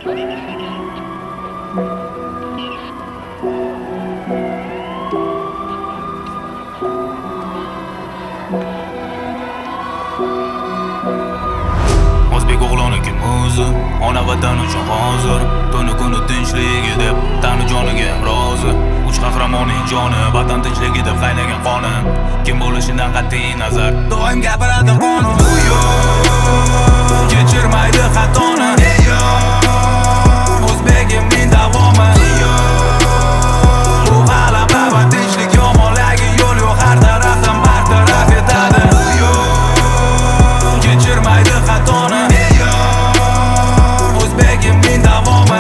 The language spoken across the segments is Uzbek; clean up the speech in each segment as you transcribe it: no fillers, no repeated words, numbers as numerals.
O'zbek o'g'loni kim o'zi? Ona vatan uchun hozir. Tuni kuni tinchligi deb tani joniga ham rozi. Uch qahramonning joni vatan tinchligi deb qaynagan qoni. Kim bo'lishidan qat'iy nazar doim gapiradi qonun. Bu yo'q kechirmaydi xatoni. O'zbegimning davomi. Bu g'alaba va tinchlik yomonligi yo'l yo'q, har tarafdan bartaraf etadi. Bu yo'q kechirmaydi xatoni. O'zbegimning davomi.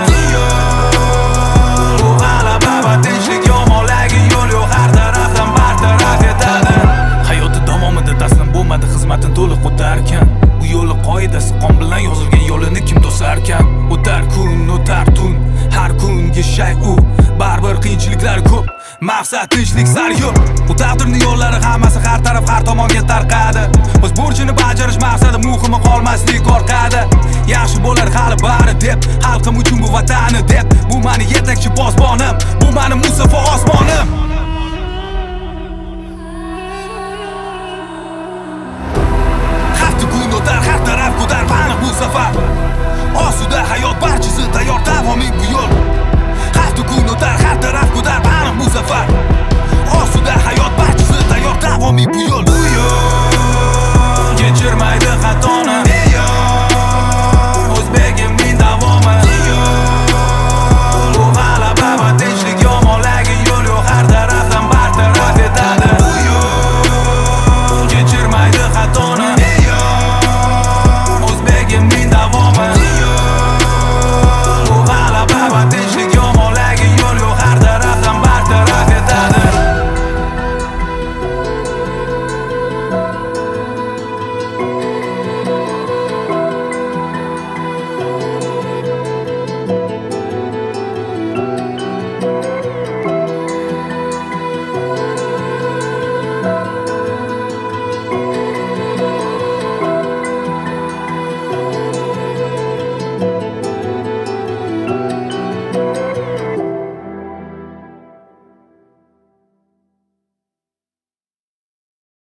Bu g'alaba va tinchlik yomonligi yo'l yo'q, har tarafdan bartaraf etadi. Hayoti davomida taslim bo'lmadi, xizmatini to'liq o'tarkan. Bu yo'lni qoidasi qon bilan yozilgan, yo'lini kim to'sarkan? O'tar kun, o'tar tun, har kungi shay u. Baribir qiyinchiliklar ko'p, maqsad tinchlik sari yo'l. Bu taqdirning yo'llari hammasi har taraf, har tomonga tarqadi. O'z burchini bajarish maqsadi, muhimi qolmaslik orqada. Yaxshi bo'lar hali bari deb, xalqim uchun bu vatani deb. Bu meni yetakchi posbonim, bu meni Musaffo osmonim.